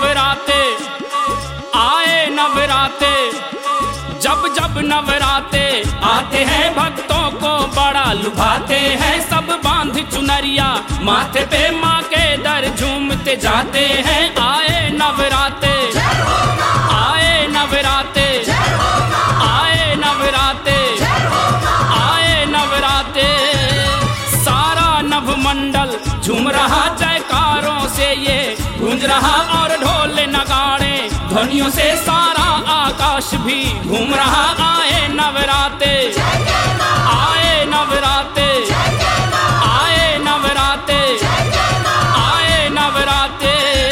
नवराते, आए नवराते, जब जब नवराते आते हैं भक्तों को बड़ा लुभाते हैं। सब बांध चुनरिया माथे पे माँ के दर झूमते जाते हैं। आए नवराते, आए नवराते, आए नवराते, आए नवराते। सारा नभमंडल झूम रहा जयकारों से ये गूंज रहा, और ढोल नगाड़े ध्वनियों से सारा आकाश भी घूम रहा। आए नवराते, आए नवराते, आए नवराते, आए नवराते।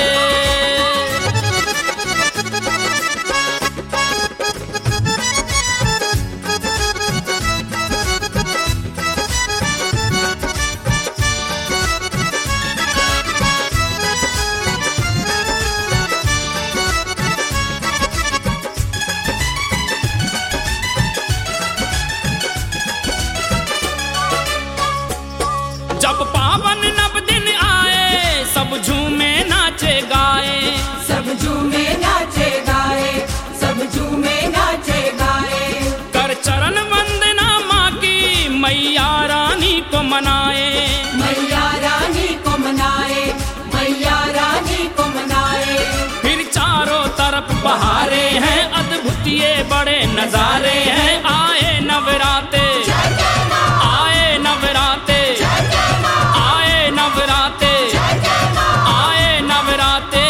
जब पावन नव दिन आए सब झूमे नाचे गाए, सब झूमे नाचे गाए, सब झूमे नाचे गाए। कर चरण वंदना माँ की मैया रानी को मनाए, मैया रानी को मनाए, मैया रानी को मनाए। फिर चारों तरफ बहारे हैं अद्भुत ये बड़े नजारे हैं। आए नवराते, आए नवराते, आए नवराते, आए नवराते।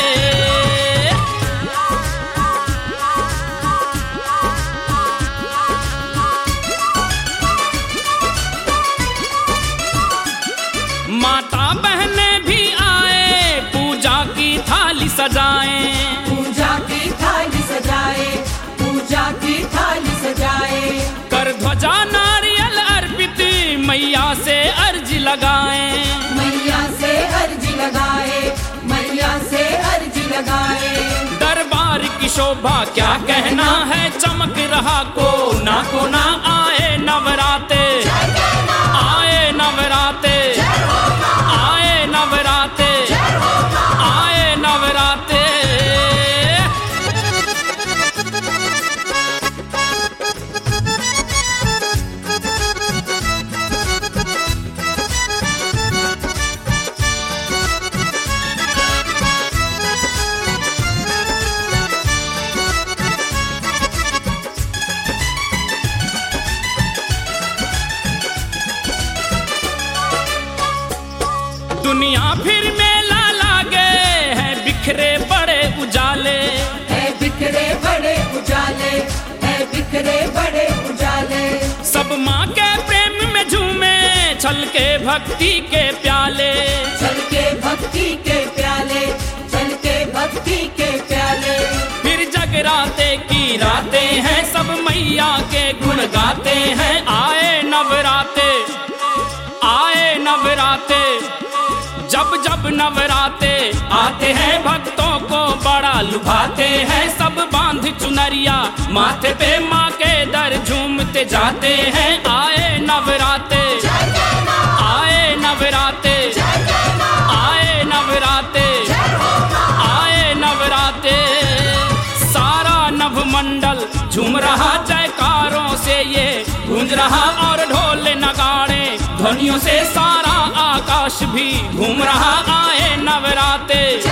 माता बहने भी आए पूजा की थाली सजाएं, पूजा की थाली सजाए, पूजा की थाली सजाए। कर ध्वजा नारियल अर्पित मैया से अर्जी लगाएं, मैया से अर्जी लगाए, मैया से अर्जी लगाए। दरबार की शोभा क्या कहना है, चमक रहा कोना कोना। आए नवराते, आए नवराते, आए नवराते, आए नवराते। दुनिया फिर मेला लागे हैं बिखरे बड़े उजाले, है बिखरे बड़े उजाले, है बिखरे बड़े उजाले। सब माँ के प्रेम में झूमे छल के भक्ति के प्याले, चल के भक्ति के प्याले, चल के भक्ति के प्याले। फिर जगराते की रातें हैं सब मैया के गुण गाते हैं। आए नवराते, आए नवराते, जब जब नवराते आते हैं भक्तों को बड़ा लुभाते हैं। सब बांध चुनरिया माथे पे माँ के दर झूमते जाते हैं। आए नवराते, आए नवराते, आए नवराते, आए नवराते। सारा नभमंडल झूम रहा जयकारों से ये गूंज रहा, और ढोल नगाड़े ध्वनियों से सारा आकाश भी घूम रहा। आए नवराते।